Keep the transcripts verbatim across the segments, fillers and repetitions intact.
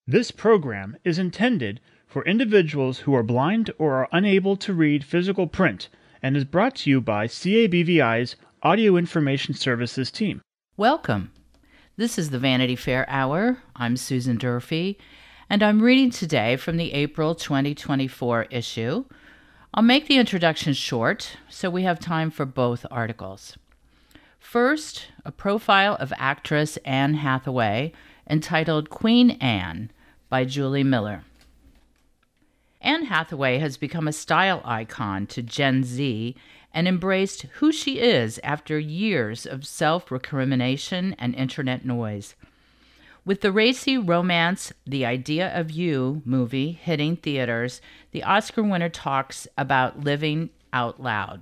This program is intended for individuals who are blind or are unable to read physical print and is brought to you by C A B V I's Audio Information Services team. Welcome. This is the Vanity Fair Hour. I'm Susan Durfee, and I'm reading today from the April twenty twenty-four issue. I'll make the introduction short, so we have time for both articles. First, a profile of actress Anne Hathaway entitled Queen Anne by Julie Miller. Anne Hathaway has become a style icon to Gen Z and embraced who she is after years of self-recrimination and internet noise. With the racy romance The Idea of You movie hitting theaters, the Oscar winner talks about living out loud.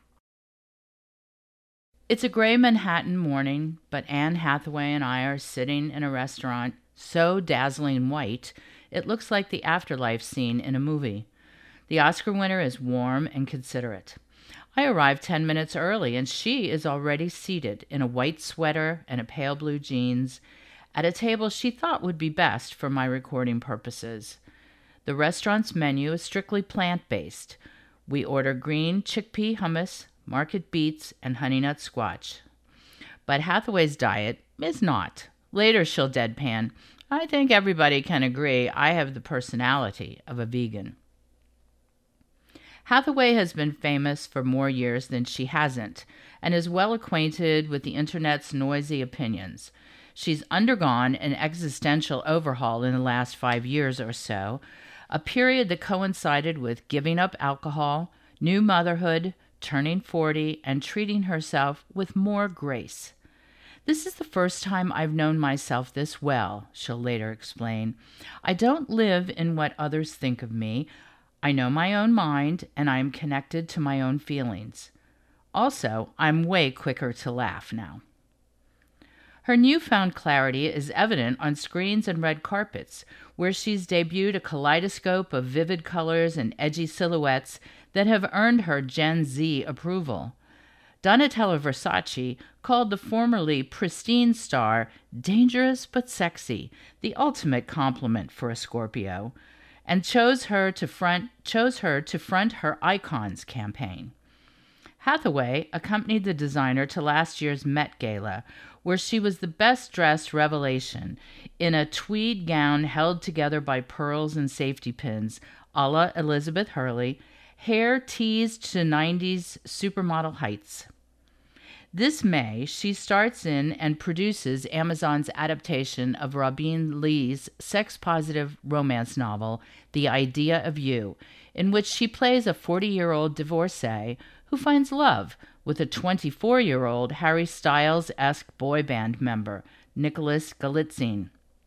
It's a gray Manhattan morning, but Anne Hathaway and I are sitting in a restaurant so dazzling white, it looks like the afterlife scene in a movie. The Oscar winner is warm and considerate. I arrived ten minutes early, and she is already seated in a white sweater and a pale blue jeans at a table she thought would be best for my recording purposes. The restaurant's menu is strictly plant-based. We order green chickpea hummus, market beets, and honey nut squash. But Hathaway's diet is not. Later she'll deadpan, "I think everybody can agree I have the personality of a vegan." Hathaway has been famous for more years than she hasn't, and is well acquainted with the internet's noisy opinions. She's undergone an existential overhaul in the last five years or so, a period that coincided with giving up alcohol, new motherhood, turning forty, and treating herself with more grace. "This is the first time I've known myself this well," she'll later explain. "I don't live in what others think of me. I know my own mind, and I am connected to my own feelings. Also, I'm way quicker to laugh now." Her newfound clarity is evident on screens and red carpets, where she's debuted a kaleidoscope of vivid colors and edgy silhouettes that have earned her Gen Z approval. Donatella Versace called the formerly pristine star dangerous but sexy, the ultimate compliment for a Scorpio, and chose her to front chose her to front her Icons campaign. Hathaway accompanied the designer to last year's Met Gala, where she was the best-dressed revelation in a tweed gown held together by pearls and safety pins, a la Elizabeth Hurley, hair teased to nineties supermodel heights. This May, she starts in and produces Amazon's adaptation of Robin Lee's sex-positive romance novel, The Idea of You, in which she plays a forty-year-old divorcee who finds love with a twenty-four-year-old Harry Styles-esque boy band member, Nicholas Galitzine.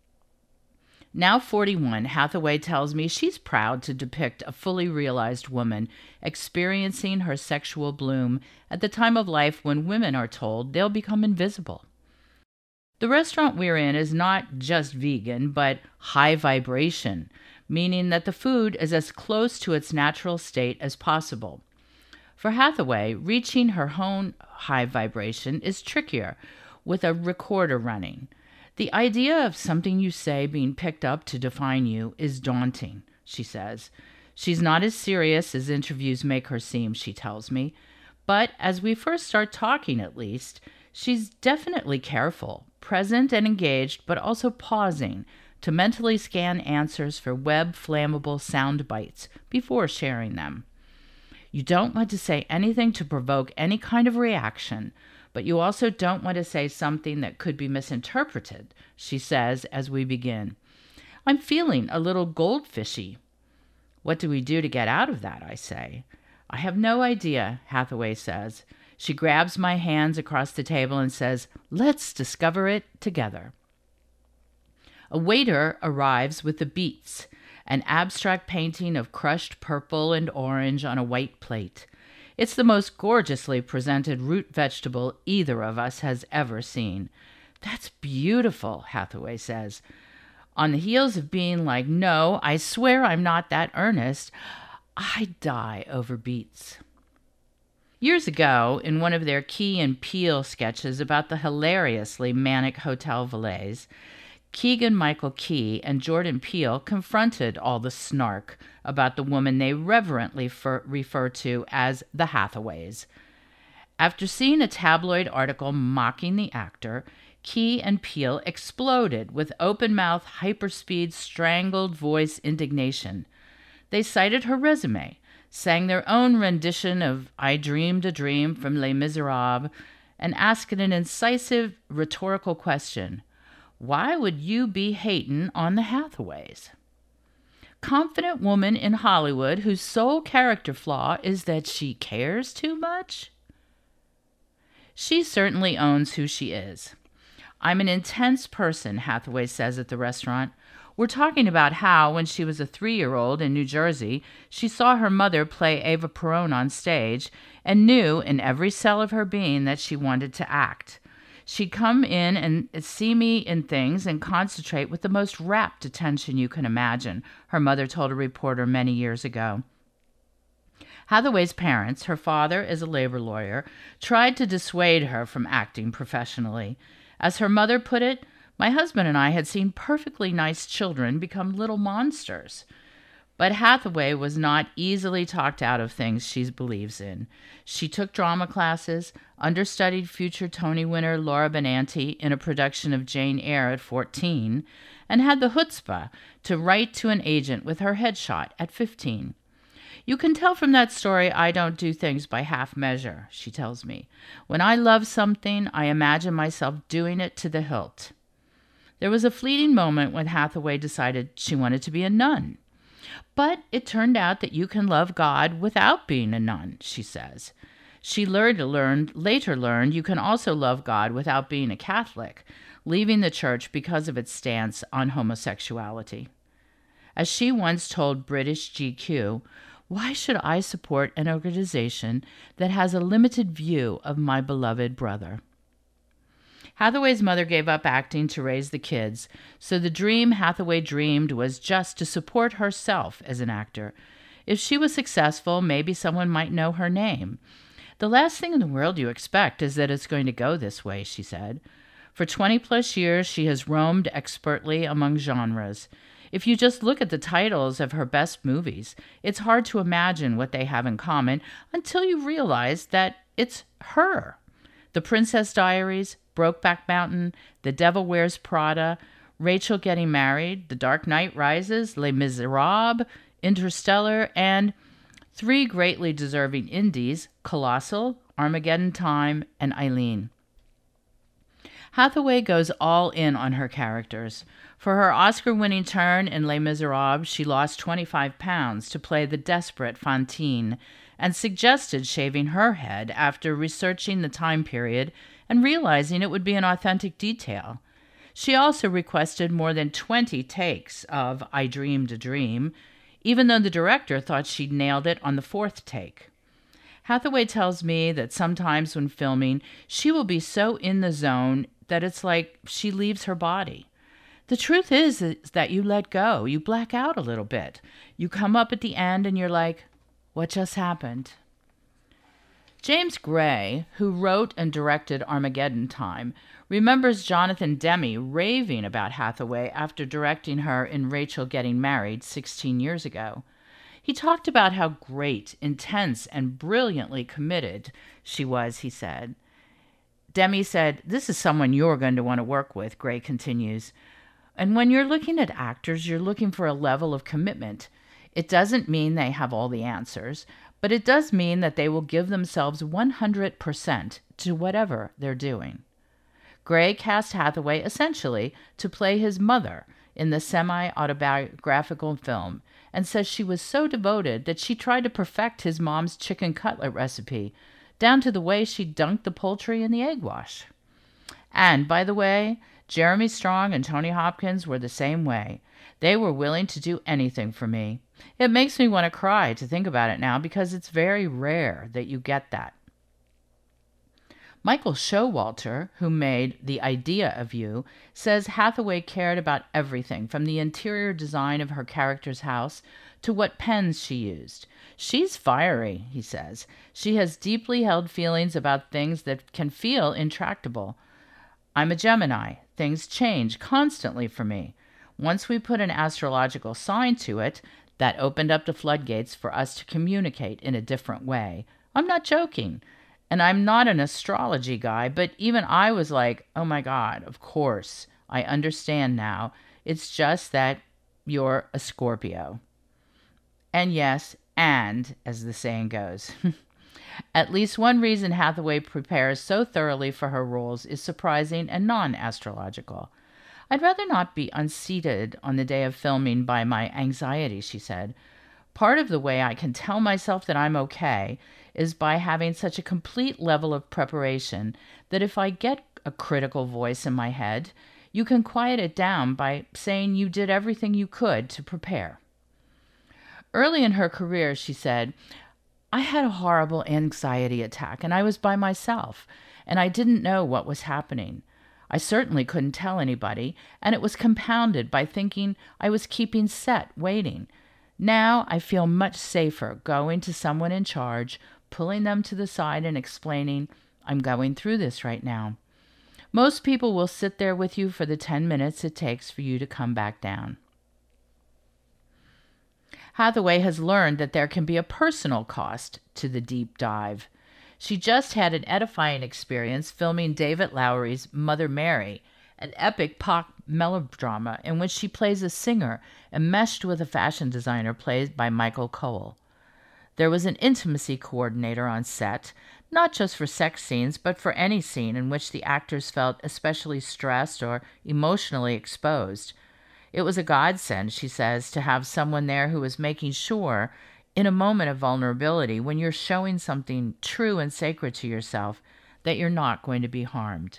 Now forty-one, Hathaway tells me she's proud to depict a fully realized woman experiencing her sexual bloom at the time of life when women are told they'll become invisible. The restaurant we're in is not just vegan, but high vibration, meaning that the food is as close to its natural state as possible. For Hathaway, reaching her own high vibration is trickier with a recorder running. "The idea of something you say being picked up to define you is daunting," she says. She's not as serious as interviews make her seem, she tells me. But as we first start talking, at least, she's definitely careful, present and engaged, but also pausing to mentally scan answers for web-flammable sound bites before sharing them. "You don't want to say anything to provoke any kind of reaction, but you also don't want to say something that could be misinterpreted," she says as we begin. "I'm feeling a little goldfishy." "What do we do to get out of that?" I say. "I have no idea," Hathaway says. She grabs my hands across the table and says, "Let's discover it together." A waiter arrives with the beets, an abstract painting of crushed purple and orange on a white plate. It's the most gorgeously presented root vegetable either of us has ever seen. "That's beautiful," Hathaway says. On the heels of being like, "No, I swear I'm not that earnest," I die over beets. Years ago, in one of their Key and Peele sketches about the hilariously manic Hotel Valais, Keegan-Michael Key and Jordan Peele confronted all the snark about the woman they reverently fer- refer to as the Hathaways. After seeing a tabloid article mocking the actor, Key and Peele exploded with open-mouth, hyperspeed, strangled voice indignation. They cited her resume, sang their own rendition of I Dreamed a Dream from Les Miserables, and asked an incisive rhetorical question. Why would you be hating on the Hathaways? Confident woman in Hollywood whose sole character flaw is that she cares too much? She certainly owns who she is. I'm an intense person, Hathaway says at the restaurant. We're talking about how, when she was a three-year-old in New Jersey, she saw her mother play Eva Peron on stage and knew in every cell of her being that she wanted to act. She'd come in and see me in things and concentrate with the most rapt attention you can imagine, her mother told a reporter many years ago. Hathaway's parents, her father is a labor lawyer, tried to dissuade her from acting professionally. As her mother put it, my husband and I had seen perfectly nice children become little monsters. But Hathaway was not easily talked out of things she believes in. She took drama classes, understudied future Tony winner Laura Benanti in a production of Jane Eyre at fourteen, and had the chutzpah to write to an agent with her headshot at fifteen. You can tell from that story I don't do things by half measure, she tells me. When I love something, I imagine myself doing it to the hilt. There was a fleeting moment when Hathaway decided she wanted to be a nun. But it turned out that you can love God without being a nun, she says. She learned, learned, later learned you can also love God without being a Catholic, leaving the church because of its stance on homosexuality. As she once told British G Q, why should I support an organization that has a limited view of my beloved brother? Hathaway's mother gave up acting to raise the kids, so the dream Hathaway dreamed was just to support herself as an actor. If she was successful, maybe someone might know her name. The last thing in the world you expect is that it's going to go this way, she said. For twenty plus years, she has roamed expertly among genres. If you just look at the titles of her best movies, it's hard to imagine what they have in common until you realize that it's her. The Princess Diaries, Brokeback Mountain, The Devil Wears Prada, Rachel Getting Married, The Dark Knight Rises, Les Miserables, Interstellar, and three greatly deserving indies, Colossal, Armageddon Time, and Eileen. Hathaway goes all in on her characters. For her Oscar-winning turn in Les Miserables, she lost twenty-five pounds to play the desperate Fantine and suggested shaving her head after researching the time period and realizing it would be an authentic detail. She also requested more than twenty takes of I Dreamed a Dream, even though the director thought she'd nailed it on the fourth take. Hathaway tells me that sometimes when filming, she will be so in the zone that it's like she leaves her body. The truth is, is that you let go. You black out a little bit. You come up at the end and you're like, what just happened? James Gray, who wrote and directed Armageddon Time, remembers Jonathan Demme raving about Hathaway after directing her in Rachel Getting Married sixteen years ago. He talked about how great, intense, and brilliantly committed she was, he said. Demme said, this is someone you're going to want to work with, Gray continues. And when you're looking at actors, you're looking for a level of commitment. It doesn't mean they have all the answers, but it does mean that they will give themselves one hundred percent to whatever they're doing. Gray cast Hathaway essentially to play his mother in the semi-autobiographical film and says she was so devoted that she tried to perfect his mom's chicken cutlet recipe, down to the way she dunked the poultry in the egg wash. And, by the way, Jeremy Strong and Tony Hopkins were the same way. They were willing to do anything for me. It makes me want to cry to think about it now because it's very rare that you get that. Michael Showalter, who made The Idea of You, says Hathaway cared about everything from the interior design of her character's house to what pens she used. She's fiery, he says. She has deeply held feelings about things that can feel intractable. I'm a Gemini. things change constantly for me. Once we put an astrological sign to it, that opened up the floodgates for us to communicate in a different way. I'm not joking. And I'm not an astrology guy, but even I was like, oh my God, of course. I understand now. It's just that you're a Scorpio. And yes, and, as the saying goes. At least one reason Hathaway prepares so thoroughly for her roles is surprising and non-astrological. I'd rather not be unseated on the day of filming by my anxiety, she said. Part of the way I can tell myself that I'm okay is by having such a complete level of preparation that if I get a critical voice in my head, you can quiet it down by saying you did everything you could to prepare. Early in her career, she said, I had a horrible anxiety attack and I was by myself and I didn't know what was happening. I certainly couldn't tell anybody, and it was compounded by thinking I was keeping set, waiting. Now I feel much safer going to someone in charge, pulling them to the side and explaining, I'm going through this right now. Most people will sit there with you for the ten minutes it takes for you to come back down. Hathaway has learned that there can be a personal cost to the deep dive. She just had an edifying experience filming David Lowery's Mother Mary, an epic pop melodrama in which she plays a singer enmeshed with a fashion designer played by Michael Cole. There was an intimacy coordinator on set, not just for sex scenes, but for any scene in which the actors felt especially stressed or emotionally exposed. It was a godsend, she says, to have someone there who was making sure, in a moment of vulnerability, when you're showing something true and sacred to yourself, that you're not going to be harmed.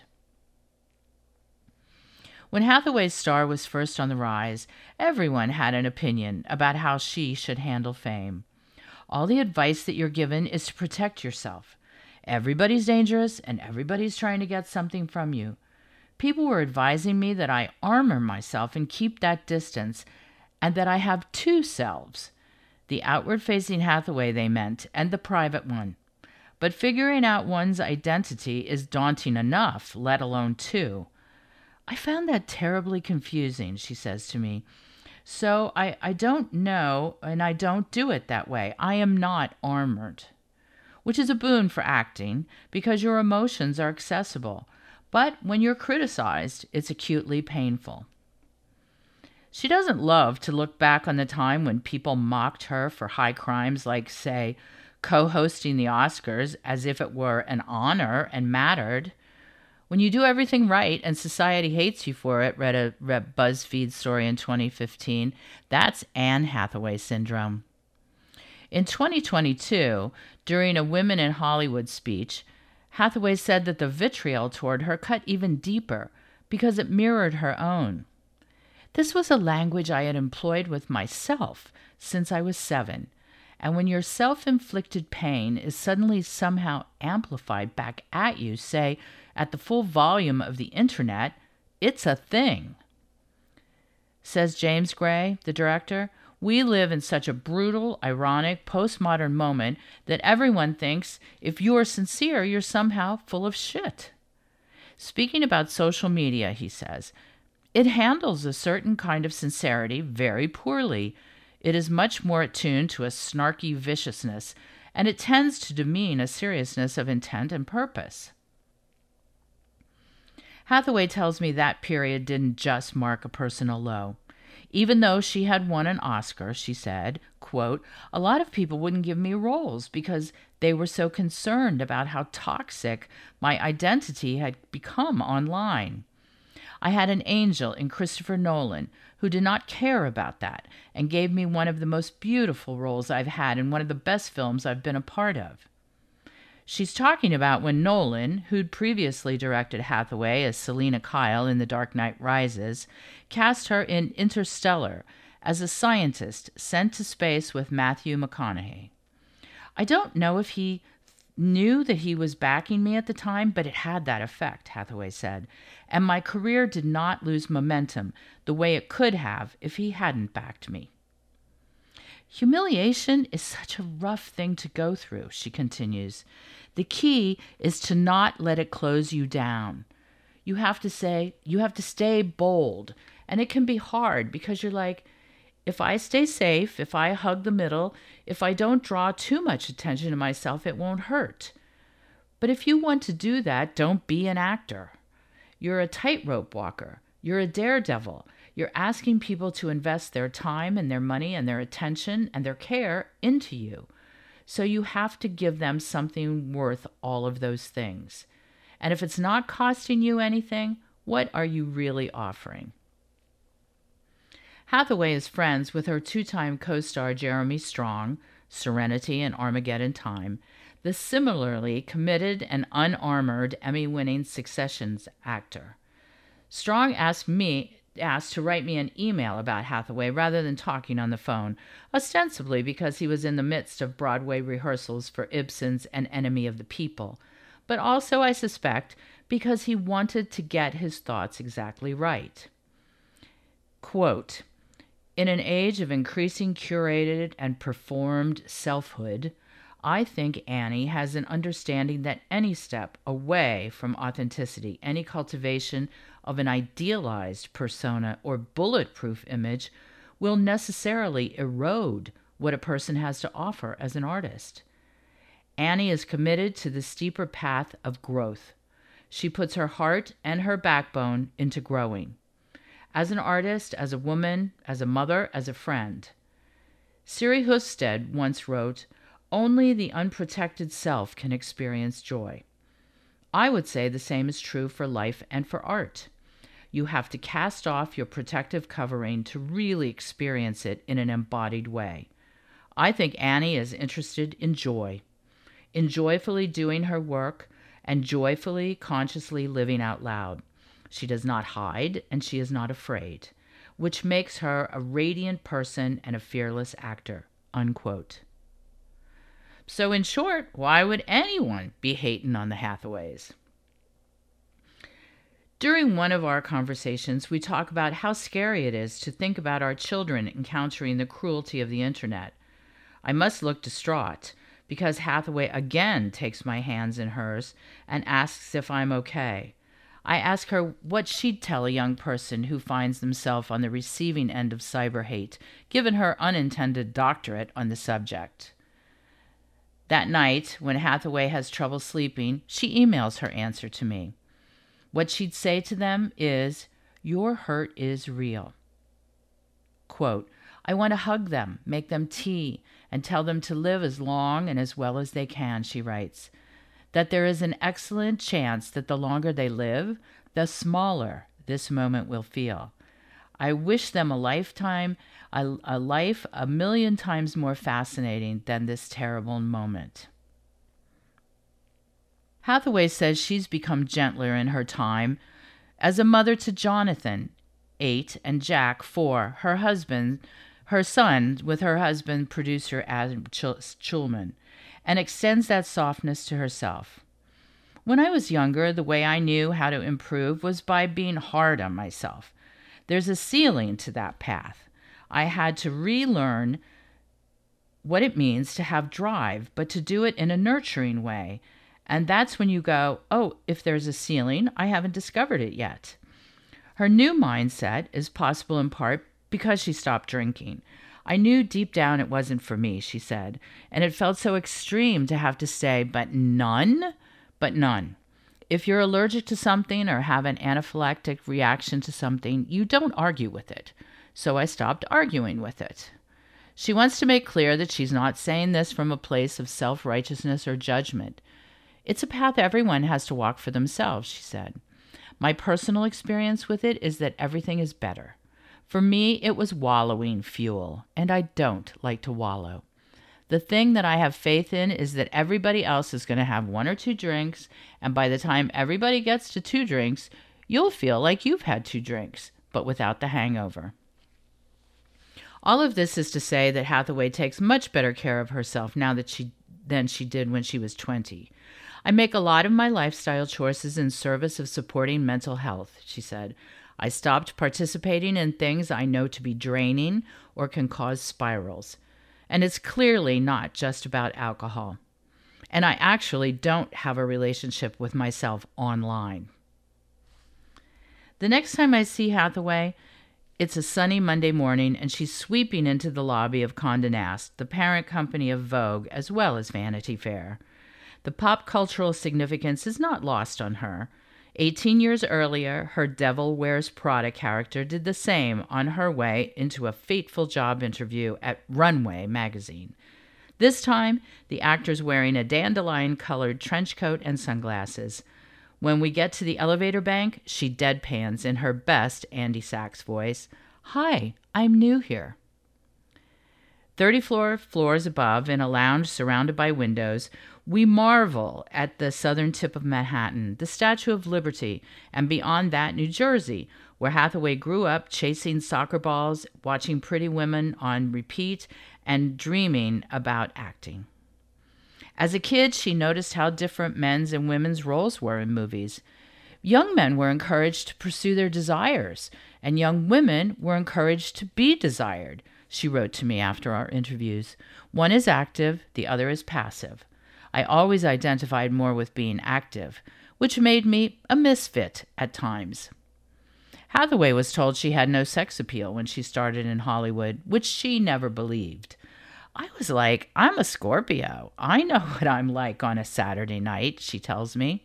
When Hathaway's star was first on the rise, everyone had an opinion about how she should handle fame. All the advice that you're given is to protect yourself. Everybody's dangerous and everybody's trying to get something from you. People were advising me that I armor myself and keep that distance, and that I have two selves. The outward-facing Hathaway, they meant, and the private one. But figuring out one's identity is daunting enough, let alone two. I found that terribly confusing, she says to me. So I, I don't know, and I don't do it that way. I am not armored, which is a boon for acting because your emotions are accessible. But when you're criticized, it's acutely painful. She doesn't love to look back on the time when people mocked her for high crimes like, say, co-hosting the Oscars as if it were an honor and mattered. When you do everything right and society hates you for it, read a read BuzzFeed story in twenty fifteen, that's Anne Hathaway syndrome. In twenty twenty-two, during a Women in Hollywood speech, Hathaway said that the vitriol toward her cut even deeper because it mirrored her own. This was a language I had employed with myself since I was seven, and when your self-inflicted pain is suddenly somehow amplified back at you, say, at the full volume of the internet, it's a thing. Says James Gray, the director, we live in such a brutal, ironic, postmodern moment that everyone thinks if you are sincere, you're somehow full of shit. Speaking about social media, he says, it handles a certain kind of sincerity very poorly. It is much more attuned to a snarky viciousness, and it tends to demean a seriousness of intent and purpose. Hathaway tells me that period didn't just mark a personal low. Even though she had won an Oscar, she said, quote, a lot of people wouldn't give me roles because they were so concerned about how toxic my identity had become online. I had an angel in Christopher Nolan who did not care about that and gave me one of the most beautiful roles I've had in one of the best films I've been a part of. She's talking about when Nolan, who'd previously directed Hathaway as Selina Kyle in The Dark Knight Rises, cast her in Interstellar as a scientist sent to space with Matthew McConaughey. I don't know if he knew that he was backing me at the time, but it had that effect, Hathaway said, and my career did not lose momentum the way it could have if he hadn't backed me. Humiliation is such a rough thing to go through, she continues. The key is to not let it close you down. You have to say, you have to stay bold. And it can be hard because you're like, if I stay safe, if I hug the middle, if I don't draw too much attention to myself, it won't hurt. But if you want to do that, don't be an actor. You're a tightrope walker. You're a daredevil. You're asking people to invest their time and their money and their attention and their care into you. So you have to give them something worth all of those things. And if it's not costing you anything, what are you really offering? Hathaway is friends with her two-time co-star Jeremy Strong, Serenity and Armageddon Time, the similarly committed and unarmored Emmy-winning Successions actor. Strong asked me asked to write me an email about Hathaway rather than talking on the phone, ostensibly because he was in the midst of Broadway rehearsals for Ibsen's An Enemy of the People, but also, I suspect, because he wanted to get his thoughts exactly right. Quote, "In an age of increasing curated and performed selfhood, I think Annie has an understanding that any step away from authenticity, any cultivation of an idealized persona or bulletproof image will necessarily erode what a person has to offer as an artist. Annie is committed to the steeper path of growth. She puts her heart and her backbone into growing. As an artist, as a woman, as a mother, as a friend. Siri Husted once wrote, 'Only the unprotected self can experience joy.' I would say the same is true for life and for art. You have to cast off your protective covering to really experience it in an embodied way. I think Annie is interested in joy, in joyfully doing her work and joyfully, consciously living out loud. She does not hide, and she is not afraid, which makes her a radiant person and a fearless actor." Unquote. So in short, why would anyone be hating on the Hathaways? During one of our conversations, we talk about how scary it is to think about our children encountering the cruelty of the internet. I must look distraught because Hathaway again takes my hands in hers and asks if I'm okay. I ask her what she'd tell a young person who finds themselves on the receiving end of cyber hate, given her unintended doctorate on the subject. That night, when Hathaway has trouble sleeping, she emails her answer to me. What she'd say to them is, "Your hurt is real." Quote, "I want to hug them, make them tea, and tell them to live as long and as well as they can," she writes. That there is an excellent chance that the longer they live, the smaller this moment will feel. I wish them a lifetime, a, a life a million times more fascinating than this terrible moment. Hathaway says she's become gentler in her time as a mother to Jonathan, eight, and Jack, four, her husband, her son, with her husband, producer Adam Schulman, and extends that softness to herself. When I was younger, the way I knew how to improve was by being hard on myself. There's a ceiling to that path. I had to relearn what it means to have drive, but to do it in a nurturing way. And that's when you go, oh, if there's a ceiling, I haven't discovered it yet. Her new mindset is possible in part because she stopped drinking. I knew deep down it wasn't for me, she said, and it felt so extreme to have to say, but none, but none. If you're allergic to something or have an anaphylactic reaction to something, you don't argue with it. So I stopped arguing with it. She wants to make clear that she's not saying this from a place of self-righteousness or judgment. It's a path everyone has to walk for themselves, she said. My personal experience with it is that everything is better. For me, it was wallowing fuel, and I don't like to wallow. The thing that I have faith in is that everybody else is going to have one or two drinks, and by the time everybody gets to two drinks, you'll feel like you've had two drinks, but without the hangover. All of this is to say that Hathaway takes much better care of herself now that she than she did when she was twenty. I make a lot of my lifestyle choices in service of supporting mental health, she said. I stopped participating in things I know to be draining or can cause spirals. And it's clearly not just about alcohol. And I actually don't have a relationship with myself online. The next time I see Hathaway, it's a sunny Monday morning, and she's sweeping into the lobby of Condé Nast, the parent company of Vogue as well as Vanity Fair. The pop cultural significance is not lost on her. Eighteen years earlier, her Devil Wears Prada character did the same on her way into a fateful job interview at Runway magazine. This time, the actor's wearing a dandelion-colored trench coat and sunglasses. When we get to the elevator bank, she deadpans in her best Andy Sachs voice, "Hi, I'm new here." thirty-four floors above, in a lounge surrounded by windows, we marvel at the southern tip of Manhattan, the Statue of Liberty, and beyond that, New Jersey, where Hathaway grew up chasing soccer balls, watching Pretty Women on repeat, and dreaming about acting. As a kid, she noticed how different men's and women's roles were in movies. Young men were encouraged to pursue their desires, and young women were encouraged to be desired, she wrote to me after our interviews. One is active, the other is passive. I always identified more with being active, which made me a misfit at times. Hathaway was told she had no sex appeal when she started in Hollywood, which she never believed. I was like, I'm a Scorpio. I know what I'm like on a Saturday night, she tells me.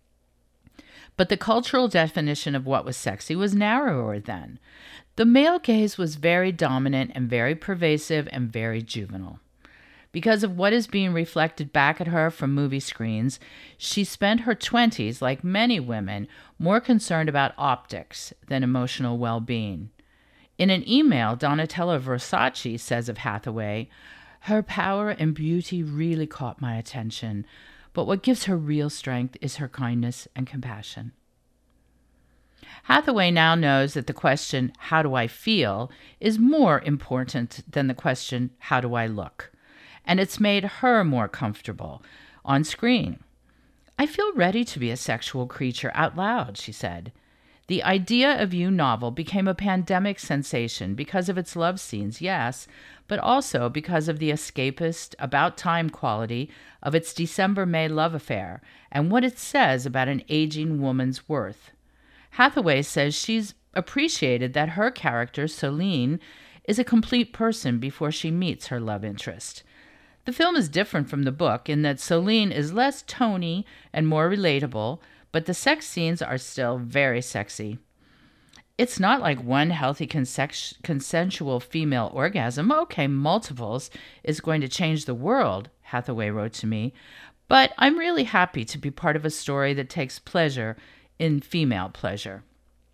But the cultural definition of what was sexy was narrower then. The male gaze was very dominant and very pervasive and very juvenile. Because of what is being reflected back at her from movie screens, she spent her twenties, like many women, more concerned about optics than emotional well-being. In an email, Donatella Versace says of Hathaway, "Her power and beauty really caught my attention, but what gives her real strength is her kindness and compassion." Hathaway now knows that the question, "How do I feel?" is more important than the question, "How do I look?" And it's made her more comfortable on screen. "I feel ready to be a sexual creature out loud," she said. The Idea of You novel became a pandemic sensation because of its love scenes, yes, but also because of the escapist, about-time quality of its December-May love affair and what it says about an aging woman's worth. Hathaway says she's appreciated that her character, Celine, is a complete person before she meets her love interest. The film is different from the book in that Celine is less Tony and more relatable, but the sex scenes are still very sexy. "It's not like one healthy consex- consensual female orgasm. Okay, multiples is going to change the world," Hathaway wrote to me, "but I'm really happy to be part of a story that takes pleasure in female pleasure."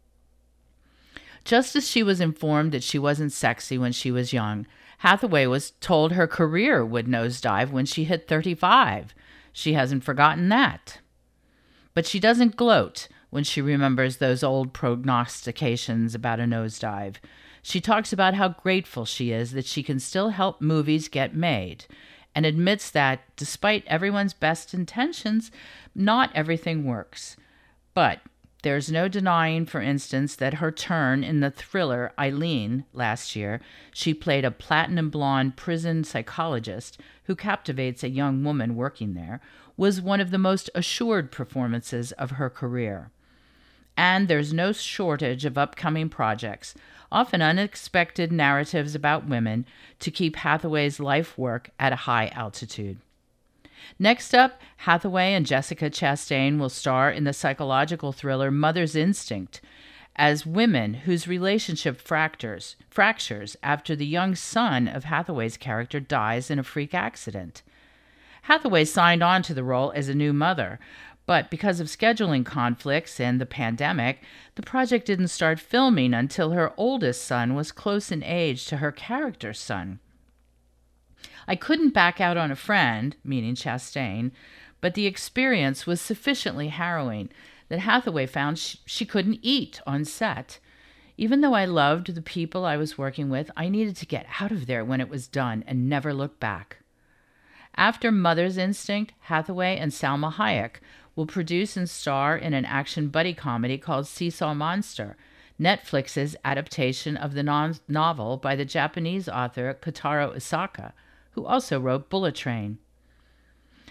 Just as she was informed that she wasn't sexy when she was young, Hathaway was told her career would nosedive when she hit thirty-five. She hasn't forgotten that. But she doesn't gloat when she remembers those old prognostications about a nosedive. She talks about how grateful she is that she can still help movies get made, and admits that, despite everyone's best intentions, not everything works. But there's no denying, for instance, that her turn in the thriller Eileen last year, she played a platinum blonde prison psychologist who captivates a young woman working there, was one of the most assured performances of her career. And there's no shortage of upcoming projects, often unexpected narratives about women, to keep Hathaway's life work at a high altitude. Next up, Hathaway and Jessica Chastain will star in the psychological thriller Mother's Instinct as women whose relationship fractures, fractures after the young son of Hathaway's character dies in a freak accident. Hathaway signed on to the role as a new mother, but because of scheduling conflicts and the pandemic, the project didn't start filming until her oldest son was close in age to her character's son. "I couldn't back out on a friend," meaning Chastain, but the experience was sufficiently harrowing that Hathaway found she, she couldn't eat on set. "Even though I loved the people I was working with, I needed to get out of there when it was done and never look back." After Mother's Instinct, Hathaway and Salma Hayek will produce and star in an action buddy comedy called Seesaw Monster, Netflix's adaptation of the non- novel by the Japanese author Kotaro Isaka, who also wrote Bullet Train.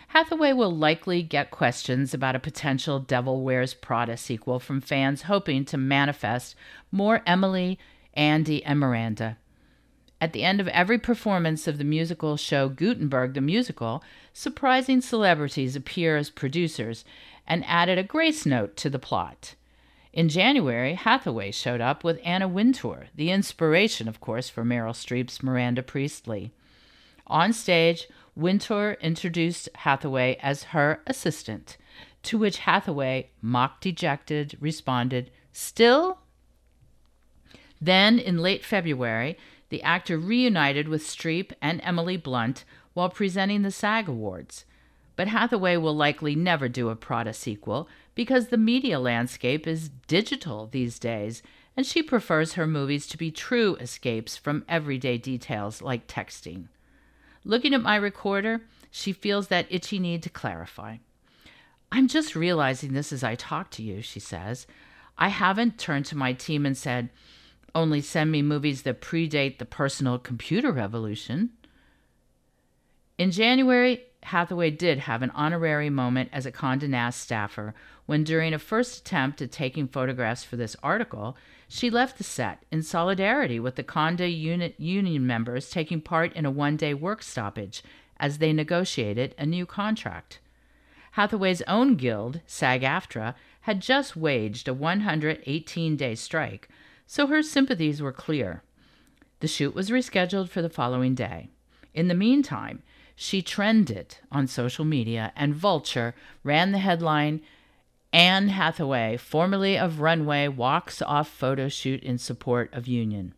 Hathaway will likely get questions about a potential Devil Wears Prada sequel from fans hoping to manifest more Emily, Andy, and Miranda. At the end of every performance of the musical show Gutenberg the Musical, surprising celebrities appear as producers and added a grace note to the plot. In January, Hathaway showed up with Anna Wintour, the inspiration, of course, for Meryl Streep's Miranda Priestly. On stage, Wintour introduced Hathaway as her assistant, to which Hathaway, mock dejected, responded, "Still?" Then, in late February, the actor reunited with Streep and Emily Blunt while presenting the SAG Awards. But Hathaway will likely never do a Prada sequel because the media landscape is digital these days, and she prefers her movies to be true escapes from everyday details like texting. Looking at my recorder, she feels that itchy need to clarify. "I'm just realizing this as I talk to you," she says. "I haven't turned to my team and said, 'Only send me movies that predate the personal computer revolution.'" In January, Hathaway did have an honorary moment as a Condé Nast staffer when, during a first attempt at taking photographs for this article, she left the set in solidarity with the Condé unit union members taking part in a one-day work stoppage as they negotiated a new contract. Hathaway's own guild, SAG-AFTRA, had just waged a one hundred eighteen day strike, so her sympathies were clear. The shoot was rescheduled for the following day. In the meantime, she trended on social media, and Vulture ran the headline, "Anne Hathaway, formerly of Runway, walks off photo shoot in support of union."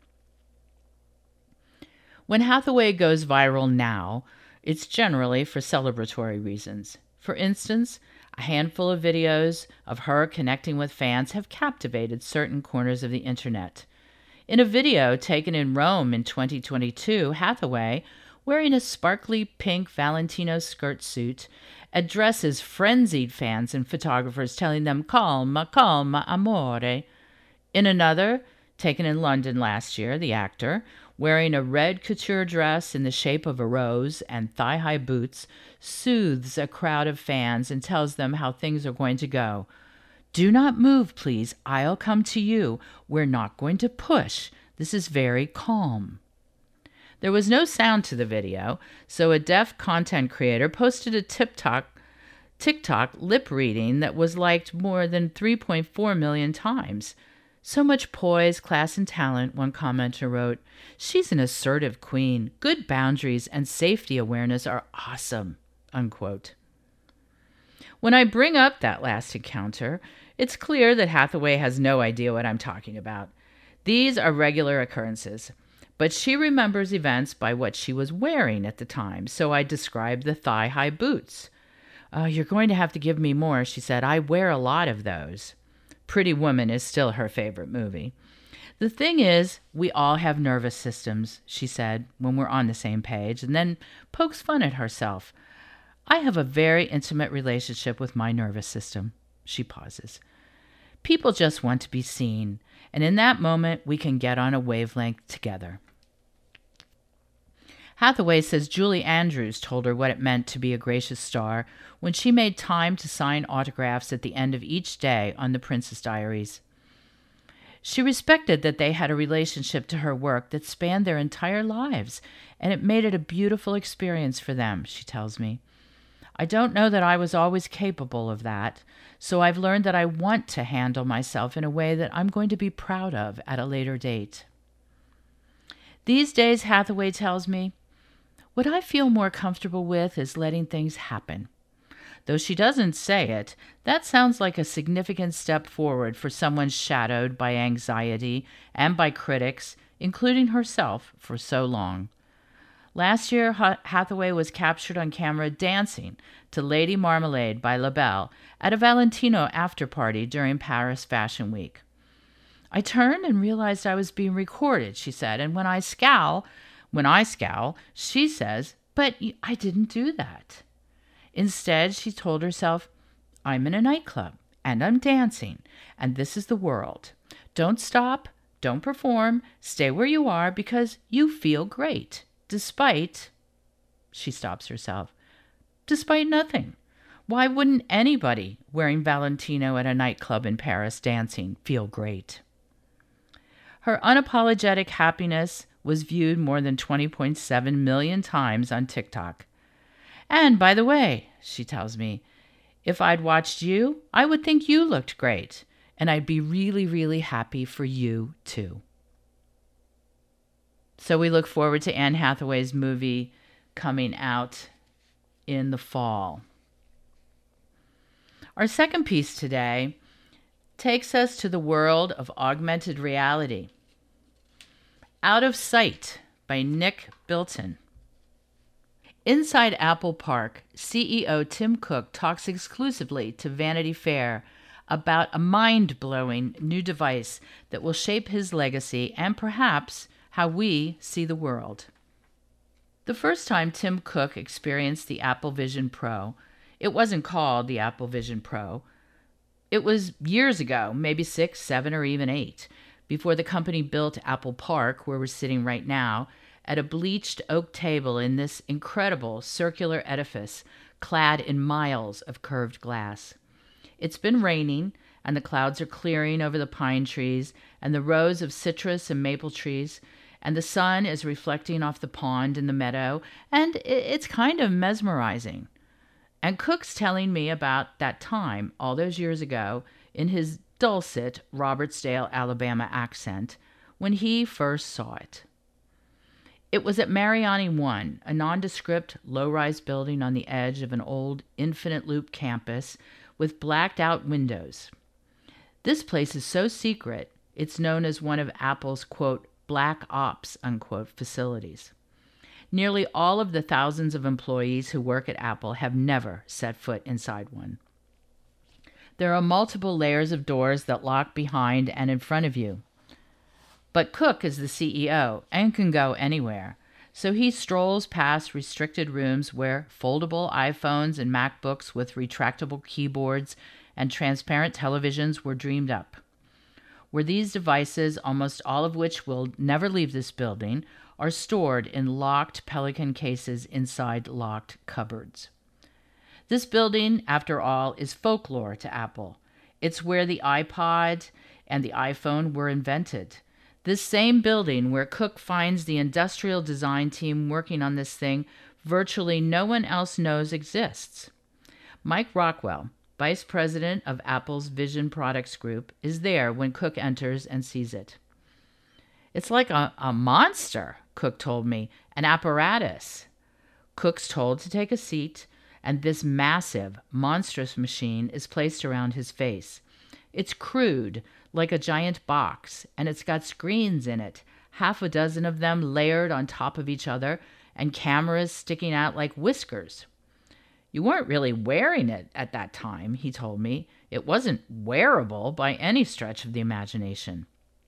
When Hathaway goes viral now, it's generally for celebratory reasons. For instance, a handful of videos of her connecting with fans have captivated certain corners of the internet. In a video taken in Rome in twenty twenty-two, Hathaway, wearing a sparkly pink Valentino skirt suit, addresses frenzied fans and photographers, telling them, "Calma, calma, amore." In another, taken in London last year, the actor, wearing a red couture dress in the shape of a rose and thigh-high boots, soothes a crowd of fans and tells them how things are going to go. "Do not move, please. I'll come to you. We're not going to push. This is very calm." There was no sound to the video, so a deaf content creator posted a TikTok, TikTok lip reading that was liked more than three point four million times. "So much poise, class, and talent," one commenter wrote. "She's an assertive queen. Good boundaries and safety awareness are awesome," unquote. When I bring up that last encounter, it's clear that Hathaway has no idea what I'm talking about. These are regular occurrences. But she remembers events by what she was wearing at the time, so I described the thigh-high boots. "Oh, you're going to have to give me more," she said. "I wear a lot of those." Pretty Woman is still her favorite movie. "The thing is, we all have nervous systems," she said, when we're on the same page, and then pokes fun at herself. "I have a very intimate relationship with my nervous system." She pauses. "People just want to be seen, and in that moment, we can get on a wavelength together." Hathaway says Julie Andrews told her what it meant to be a gracious star when she made time to sign autographs at the end of each day on The Princess Diaries. She respected that they had a relationship to her work that spanned their entire lives, and it made it a beautiful experience for them, she tells me. "I don't know that I was always capable of that, so I've learned that I want to handle myself in a way that I'm going to be proud of at a later date." These days, Hathaway tells me, "What I feel more comfortable with is letting things happen." Though she doesn't say it, that sounds like a significant step forward for someone shadowed by anxiety and by critics, including herself, for so long. Last year, Hathaway was captured on camera dancing to Lady Marmalade by LaBelle at a Valentino after-party during Paris Fashion Week. "I turned and realized I was being recorded," she said, "and when I scowl, when I scowl, she says, 'But I didn't do that.' Instead, she told herself, 'I'm in a nightclub, and I'm dancing, and this is the world. Don't stop, don't perform, stay where you are because you feel great, despite,'" she stops herself, despite nothing. Why wouldn't anybody wearing Valentino at a nightclub in Paris dancing feel great? Her unapologetic happiness was viewed more than twenty point seven million times on TikTok. And by the way, she tells me, if I'd watched you, I would think you looked great, and I'd be really, really happy for you too. So we look forward to Anne Hathaway's movie coming out in the fall. Our second piece today takes us to the world of augmented reality. Out of Sight by Nick Bilton. Inside Apple Park, C E O Tim Cook talks exclusively to Vanity Fair about a mind-blowing new device that will shape his legacy and perhaps how we see the world. The first time Tim Cook experienced the Apple Vision Pro, it wasn't called the Apple Vision Pro. It was years ago, maybe six, seven, or even eight, before the company built Apple Park, where we're sitting right now, at a bleached oak table in this incredible circular edifice clad in miles of curved glass. It's been raining, and the clouds are clearing over the pine trees and the rows of citrus and maple trees, and the sun is reflecting off the pond in the meadow, and it's kind of mesmerizing. And Cook's telling me about that time, all those years ago, in his dulcet Robertsdale, Alabama accent, when he first saw it. It was at Mariani One, a nondescript, low-rise building on the edge of an old Infinite Loop campus with blacked-out windows. This place is so secret, it's known as one of Apple's, quote, black ops, unquote, facilities. Nearly all of the thousands of employees who work at Apple have never set foot inside one. There are multiple layers of doors that lock behind and in front of you. But Cook is the C E O and can go anywhere, so he strolls past restricted rooms where foldable iPhones and MacBooks with retractable keyboards and transparent televisions were dreamed up. Where these devices, almost all of which will never leave this building, are stored in locked Pelican cases inside locked cupboards. This building, after all, is folklore to Apple. It's where the iPod and the iPhone were invented. This same building where Cook finds the industrial design team working on this thing virtually no one else knows exists. Mike Rockwell, vice president of Apple's Vision Products Group, is there when Cook enters and sees it. It's like a, a monster, Cook told me, an apparatus. Cook's told to take a seat, and this massive, monstrous machine is placed around his face. It's crude, like a giant box, and it's got screens in it, half a dozen of them layered on top of each other, and cameras sticking out like whiskers. You weren't really wearing it at that time, he told me. It wasn't wearable by any stretch of the imagination.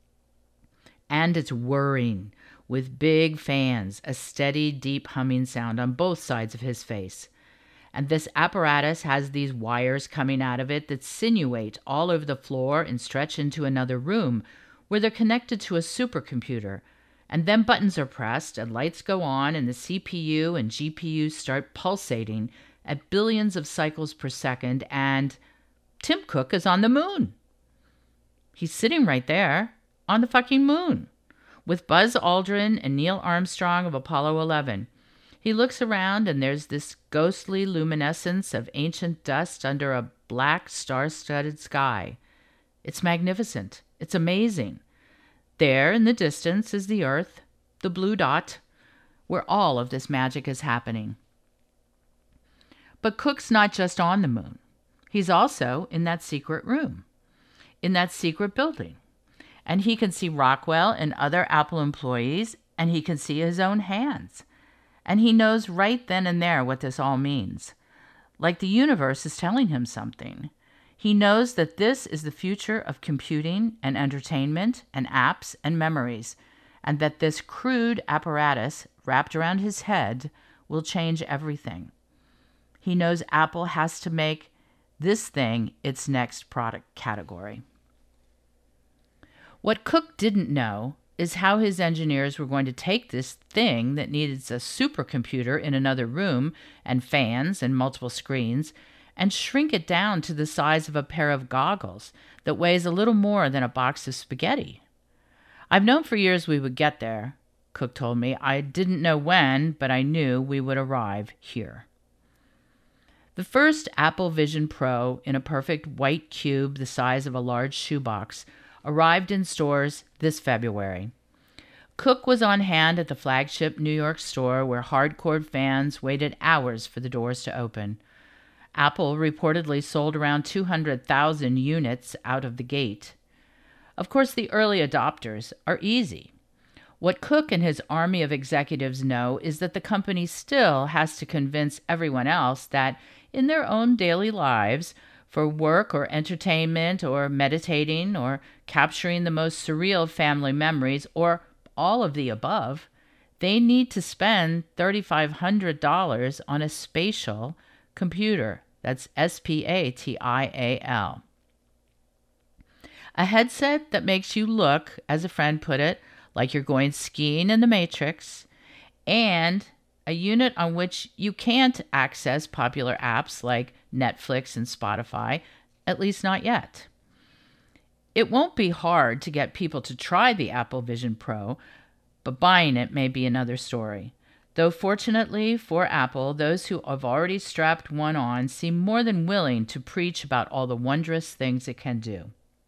And it's whirring, with big fans, a steady, deep humming sound on both sides of his face. And this apparatus has these wires coming out of it that sinuate all over the floor and stretch into another room where they're connected to a supercomputer. And then buttons are pressed and lights go on and the C P U and G P U start pulsating at billions of cycles per second, and Tim Cook is on the moon. He's sitting right there on the fucking moon with Buzz Aldrin and Neil Armstrong of Apollo eleven. He looks around, and there's this ghostly luminescence of ancient dust under a black, star-studded sky. It's magnificent. It's amazing. There, in the distance, is the Earth, the blue dot, where all of this magic is happening. But Cook's not just on the moon. He's also in that secret room, in that secret building. And he can see Rockwell and other Apple employees, and he can see his own hands. And he knows right then and there what this all means. Like the universe is telling him something. He knows that this is the future of computing and entertainment and apps and memories, and that this crude apparatus wrapped around his head will change everything. He knows Apple has to make this thing its next product category. What Cook didn't know is how his engineers were going to take this thing that needed a supercomputer in another room and fans and multiple screens and shrink it down to the size of a pair of goggles that weighs a little more than a box of spaghetti. I've known for years we would get there, Cook told me. I didn't know when, but I knew we would arrive here. The first Apple Vision Pro in a perfect white cube the size of a large shoebox arrived in stores this February. Cook was on hand at the flagship New York store where hardcore fans waited hours for the doors to open. Apple reportedly sold around two hundred thousand units out of the gate. Of course, the early adopters are easy. What Cook and his army of executives know is that the company still has to convince everyone else that in their own daily lives, for work or entertainment or meditating or capturing the most surreal family memories or all of the above, they need to spend three thousand five hundred dollars on a spatial computer. That's S P A T I A L. A headset that makes you look, as a friend put it, like you're going skiing in the Matrix, and a unit on which you can't access popular apps like Netflix and Spotify, at least not yet. It won't be hard to get people to try the Apple Vision Pro, but buying it may be another story. Though fortunately for Apple, those who have already strapped one on seem more than willing to preach about all the wondrous things it can do.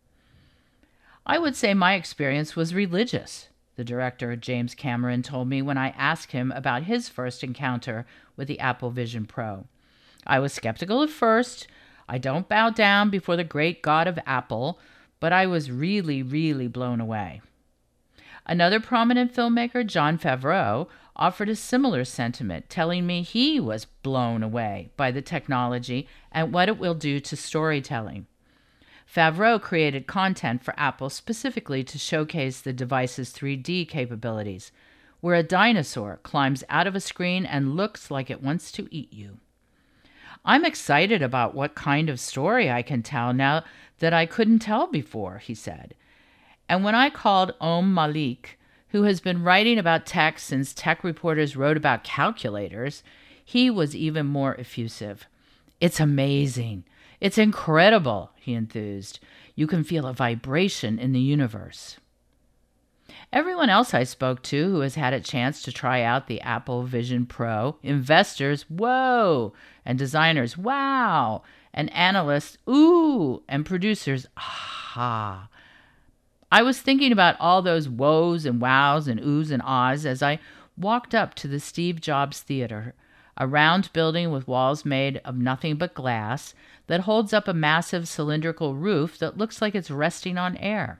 I would say my experience was religious, the director James Cameron told me when I asked him about his first encounter with the Apple Vision Pro. I was skeptical at first. I don't bow down before the great God of Apple, but I was really, really blown away. Another prominent filmmaker, Jon Favreau, offered a similar sentiment, telling me he was blown away by the technology and what it will do to storytelling. Favreau created content for Apple specifically to showcase the device's three D capabilities, where a dinosaur climbs out of a screen and looks like it wants to eat you. I'm excited about what kind of story I can tell now that I couldn't tell before, he said. And when I called Om Malik, who has been writing about tech since tech reporters wrote about calculators, he was even more effusive. It's amazing. It's incredible, he enthused. You can feel a vibration in the universe. Everyone else I spoke to who has had a chance to try out the Apple Vision Pro, investors, whoa, and designers, wow, and analysts, ooh, and producers, aha. I was thinking about all those woes and wows and oohs and ahs as I walked up to the Steve Jobs Theater, a round building with walls made of nothing but glass that holds up a massive cylindrical roof that looks like it's resting on air.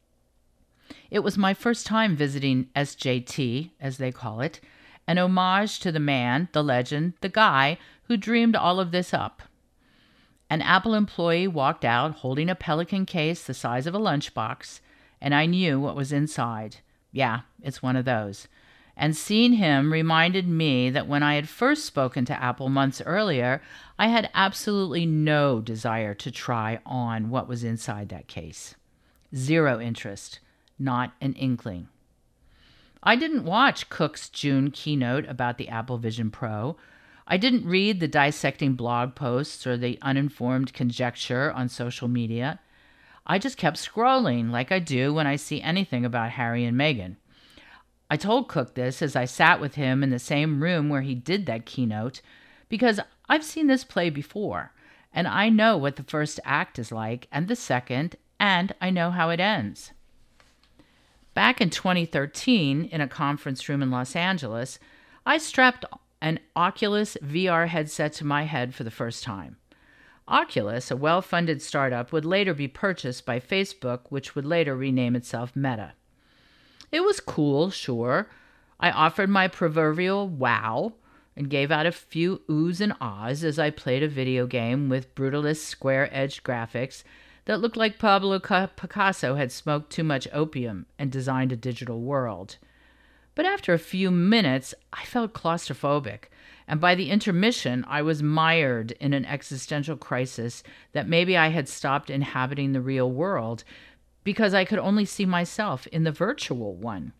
It was my first time visiting S J T, as they call it, an homage to the man, the legend, the guy who dreamed all of this up. An Apple employee walked out holding a Pelican case the size of a lunchbox, and I knew what was inside. Yeah, it's one of those. And seeing him reminded me that when I had first spoken to Apple months earlier, I had absolutely no desire to try on what was inside that case. Zero interest, not an inkling. I didn't watch Cook's June keynote about the Apple Vision Pro. I didn't read the dissecting blog posts or the uninformed conjecture on social media. I just kept scrolling like I do when I see anything about Harry and Meghan. I told Cook this as I sat with him in the same room where he did that keynote, because I've seen this play before, and I know what the first act is like, and the second, and I know how it ends. Back in twenty thirteen, in a conference room in Los Angeles, I strapped an Oculus V R headset to my head for the first time. Oculus, a well-funded startup, would later be purchased by Facebook, which would later rename itself Meta. It was cool, sure. I offered my proverbial wow and gave out a few oohs and ahs as I played a video game with brutalist square-edged graphics that looked like Pablo Picasso had smoked too much opium and designed a digital world. But after a few minutes, I felt claustrophobic, and by the intermission, I was mired in an existential crisis that maybe I had stopped inhabiting the real world because I could only see myself in the virtual one.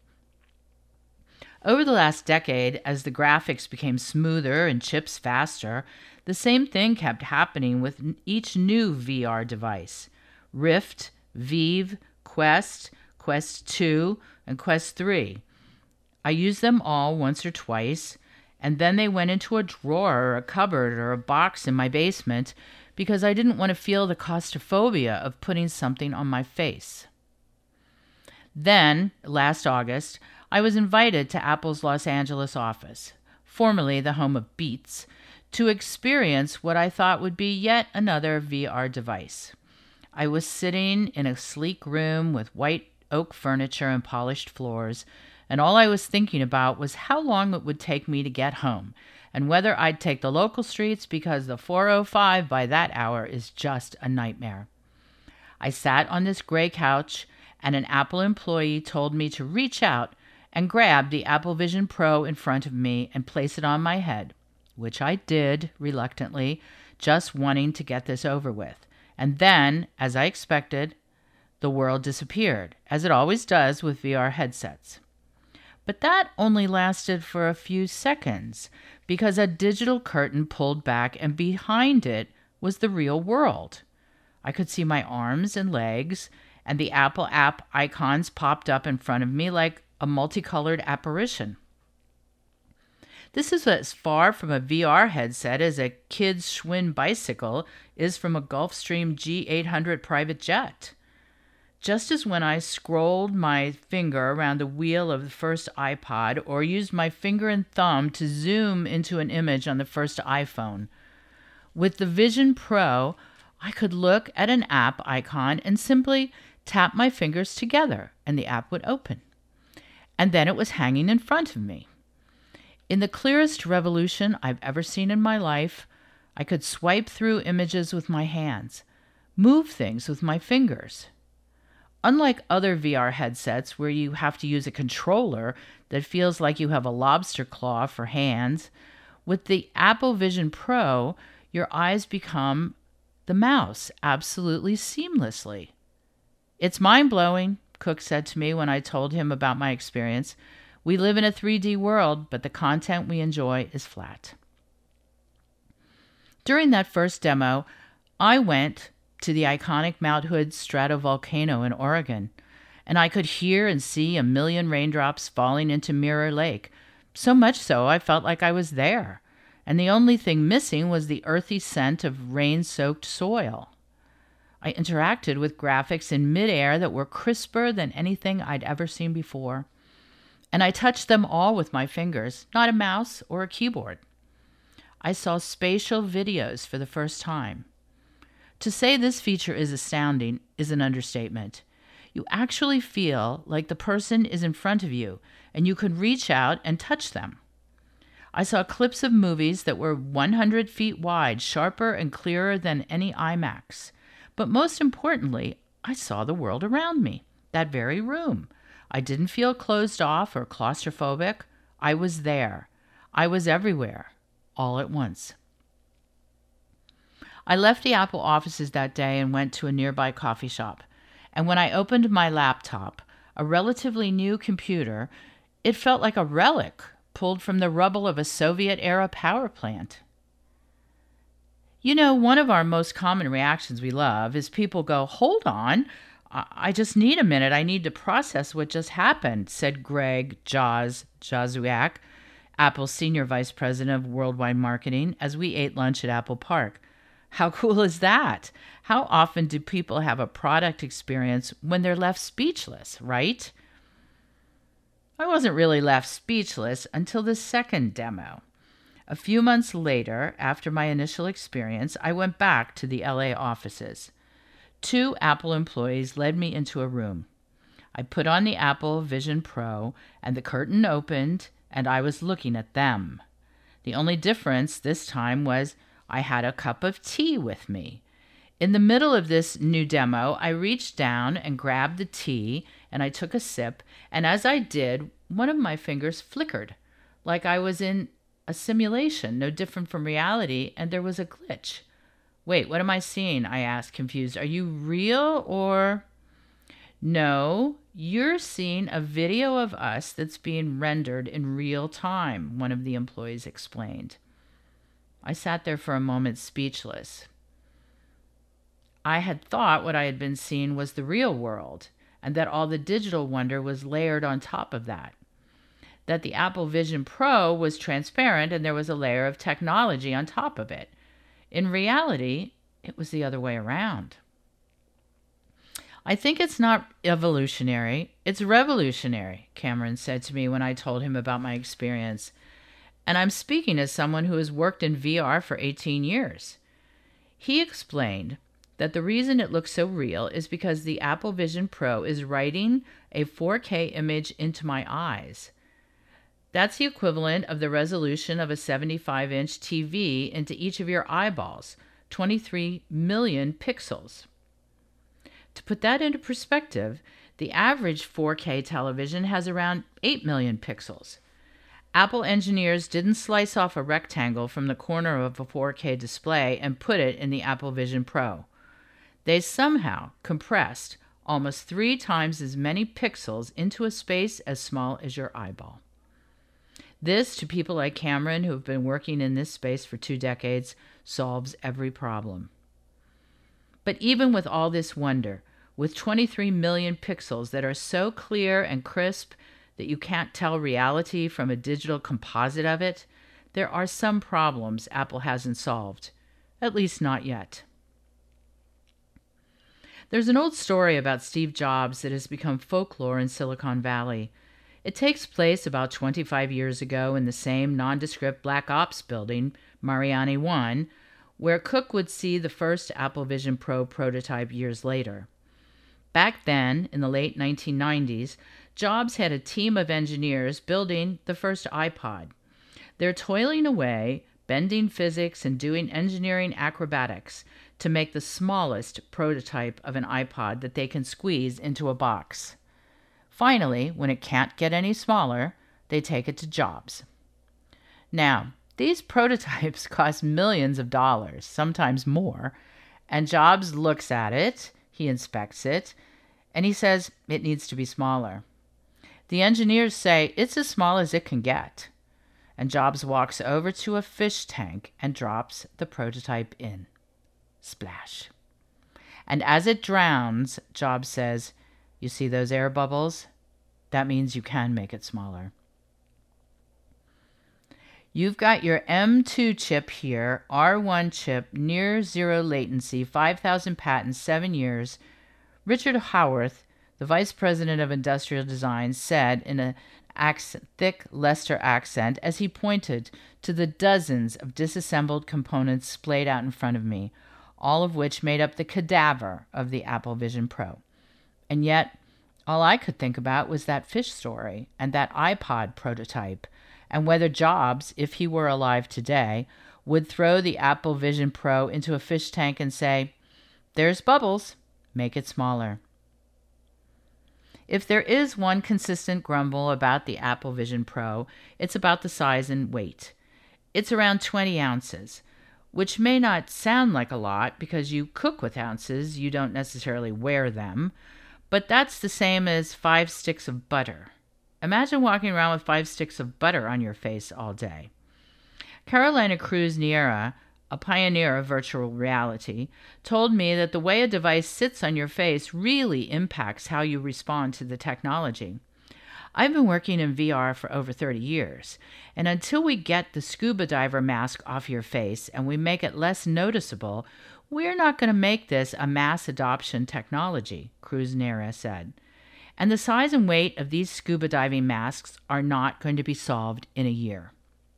Over the last decade, as the graphics became smoother and chips faster, the same thing kept happening with each new V R device. Rift, Vive, Quest, Quest two, and Quest three. I used them all once or twice, and then they went into a drawer or a cupboard or a box in my basement because I didn't want to feel the claustrophobia of putting something on my face. Then, last August, I was invited to Apple's Los Angeles office, formerly the home of Beats, to experience what I thought would be yet another V R device. I was sitting in a sleek room with white oak furniture and polished floors, and all I was thinking about was how long it would take me to get home, and whether I'd take the local streets because the four oh five by that hour is just a nightmare. I sat on this gray couch, and an Apple employee told me to reach out and grab the Apple Vision Pro in front of me and place it on my head, which I did reluctantly, just wanting to get this over with. And then, as I expected, the world disappeared, as it always does with V R headsets. But that only lasted for a few seconds, because a digital curtain pulled back and behind it was the real world. I could see my arms and legs, and the Apple app icons popped up in front of me like a multicolored apparition. This is as far from a V R headset as a kid's Schwinn bicycle is from a Gulfstream G eight hundred private jet. Just as when I scrolled my finger around the wheel of the first iPod or used my finger and thumb to zoom into an image on the first iPhone. With the Vision Pro, I could look at an app icon and simply tap my fingers together and the app would open. And then it was hanging in front of me. In the clearest revolution I've ever seen in my life, I could swipe through images with my hands, move things with my fingers. Unlike other V R headsets where you have to use a controller that feels like you have a lobster claw for hands, with the Apple Vision Pro, your eyes become the mouse absolutely seamlessly. It's mind-blowing, Cook said to me when I told him about my experience. We live in a three D world, but the content we enjoy is flat. During that first demo, I went to the iconic Mount Hood stratovolcano in Oregon, and I could hear and see a million raindrops falling into Mirror Lake, so much so I felt like I was there, and the only thing missing was the earthy scent of rain-soaked soil. I interacted with graphics in midair that were crisper than anything I'd ever seen before, and I touched them all with my fingers, not a mouse or a keyboard. I saw spatial videos for the first time. To say this feature is astounding is an understatement. You actually feel like the person is in front of you, and you can reach out and touch them. I saw clips of movies that were one hundred feet wide, sharper and clearer than any IMAX. But most importantly, I saw the world around me, that very room. I didn't feel closed off or claustrophobic. I was there. I was everywhere, all at once. I left the Apple offices that day and went to a nearby coffee shop. And when I opened my laptop, a relatively new computer, it felt like a relic pulled from the rubble of a Soviet-era power plant. You know, one of our most common reactions we love is people go, "Hold on, I just need a minute. I need to process what just happened," said Greg Jaws Jazuak, Apple's Senior Vice President of Worldwide Marketing, as we ate lunch at Apple Park. How cool is that? How often do people have a product experience when they're left speechless, right? I wasn't really left speechless until the second demo. A few months later, after my initial experience, I went back to the L A offices. Two Apple employees led me into a room. I put on the Apple Vision Pro, and the curtain opened, and I was looking at them. The only difference this time was I had a cup of tea with me. In the middle of this new demo, I reached down and grabbed the tea, and I took a sip, and as I did, one of my fingers flickered, like I was in a simulation, no different from reality, and there was a glitch. "Wait, what am I seeing?" I asked, confused. "Are you real or—" No, you're seeing a video of us that's being rendered in real time, one of the employees explained. I sat there for a moment speechless. I had thought what I had been seeing was the real world, and that all the digital wonder was layered on top of that. That the Apple Vision Pro was transparent and there was a layer of technology on top of it. In reality, it was the other way around. I think it's not evolutionary, it's revolutionary, Cameron said to me when I told him about my experience. And I'm speaking as someone who has worked in V R for eighteen years. He explained that the reason it looks so real is because the Apple Vision Pro is writing a four K image into my eyes. That's the equivalent of the resolution of a seventy-five inch T V into each of your eyeballs, twenty-three million pixels. To put that into perspective, the average four K television has around eight million pixels. Apple engineers didn't slice off a rectangle from the corner of a four K display and put it in the Apple Vision Pro. They somehow compressed almost three times as many pixels into a space as small as your eyeball. This, to people like Cameron, who have been working in this space for two decades, solves every problem. But even with all this wonder, with twenty-three million pixels that are so clear and crisp that you can't tell reality from a digital composite of it, there are some problems Apple hasn't solved, at least not yet. There's an old story about Steve Jobs that has become folklore in Silicon Valley. It takes place about twenty-five years ago in the same nondescript Black Ops building, Mariani One, where Cook would see the first Apple Vision Pro prototype years later. Back then, in the late nineteen nineties, Jobs had a team of engineers building the first iPod. They're toiling away, bending physics and doing engineering acrobatics to make the smallest prototype of an iPod that they can squeeze into a box. Finally, when it can't get any smaller, they take it to Jobs. Now, these prototypes cost millions of dollars, sometimes more, and Jobs looks at it, he inspects it, and he says it needs to be smaller. The engineers say it's as small as it can get, and Jobs walks over to a fish tank and drops the prototype in. Splash. And as it drowns, Jobs says, "You see those air bubbles? That means you can make it smaller." You've got your M two chip here, R one chip, near zero latency, five thousand patents, seven years. Richard Howarth, the vice president of industrial design, said in a accent, thick Leicester accent as he pointed to the dozens of disassembled components splayed out in front of me, all of which made up the cadaver of the Apple Vision Pro. And yet, all I could think about was that fish story and that iPod prototype, and whether Jobs, if he were alive today, would throw the Apple Vision Pro into a fish tank and say, "There's bubbles, make it smaller." If there is one consistent grumble about the Apple Vision Pro, it's about the size and weight. It's around twenty ounces, which may not sound like a lot because you cook with ounces, you don't necessarily wear them, but that's the same as five sticks of butter. Imagine walking around with five sticks of butter on your face all day. Carolina Cruz Niera, a pioneer of virtual reality, told me that the way a device sits on your face really impacts how you respond to the technology. I've been working in V R for over thirty years, and until we get the scuba diver mask off your face and we make it less noticeable, we're not going to make this a mass adoption technology, Cruz Niera said. And the size and weight of these scuba diving masks are not going to be solved in a year.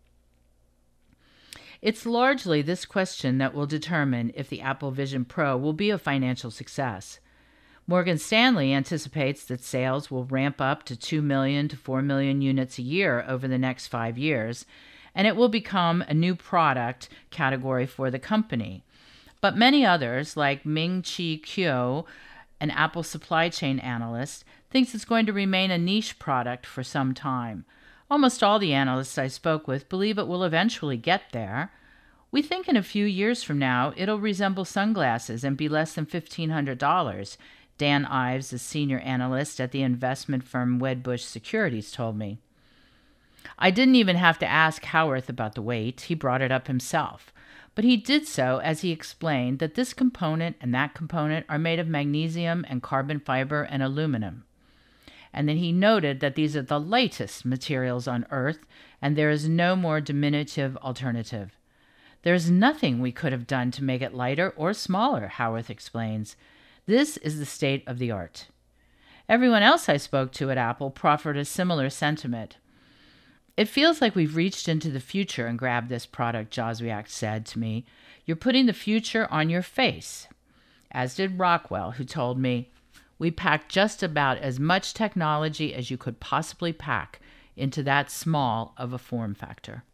It's largely this question that will determine if the Apple Vision Pro will be a financial success. Morgan Stanley anticipates that sales will ramp up to two million to four million units a year over the next five years, and it will become a new product category for the company. But many others, like Ming-Chi Kuo, an Apple supply chain analyst, thinks it's going to remain a niche product for some time. Almost all the analysts I spoke with believe it will eventually get there. We think in a few years from now it'll resemble sunglasses and be less than fifteen hundred dollars, Dan Ives, a senior analyst at the investment firm Wedbush Securities, told me. I didn't even have to ask Howarth about the weight. He brought it up himself. But he did so as he explained that this component and that component are made of magnesium and carbon fiber and aluminum. And then he noted that these are the lightest materials on Earth, and there is no more diminutive alternative. There is nothing we could have done to make it lighter or smaller, Howarth explains. This is the state of the art. Everyone else I spoke to at Apple proffered a similar sentiment. It feels like we've reached into the future and grabbed this product, Joswiak said to me. You're putting the future on your face. As did Rockwell, who told me, we packed just about as much technology as you could possibly pack into that small of a form factor.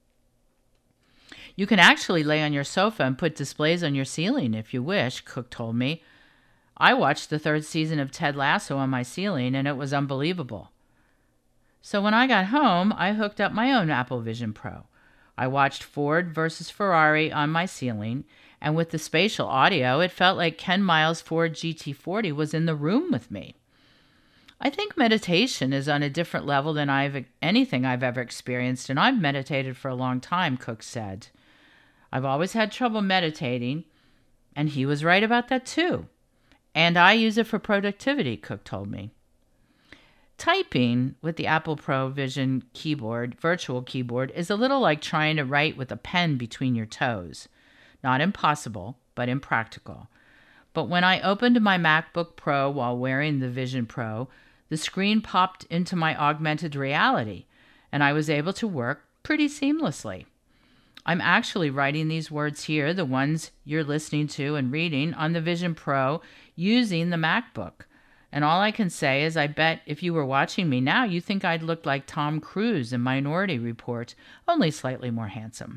You can actually lay on your sofa and put displays on your ceiling if you wish, Cook told me. I watched the third season of Ted Lasso on my ceiling, and it was unbelievable. So when I got home, I hooked up my own Apple Vision Pro. I watched Ford versus Ferrari on my ceiling, and with the spatial audio, it felt like Ken Miles' Ford G T forty was in the room with me. I think meditation is on a different level than I've anything I've ever experienced, and I've meditated for a long time, Cook said. I've always had trouble meditating, and he was right about that too. And I use it for productivity, Cook told me. Typing with the Apple Pro Vision keyboard, virtual keyboard, is a little like trying to write with a pen between your toes. Not impossible, but impractical. But when I opened my MacBook Pro while wearing the Vision Pro, the screen popped into my augmented reality, and I was able to work pretty seamlessly. I'm actually writing these words here, the ones you're listening to and reading, on the Vision Pro using the MacBook. And all I can say is I bet if you were watching me now, you think I'd look like Tom Cruise in Minority Report, only slightly more handsome.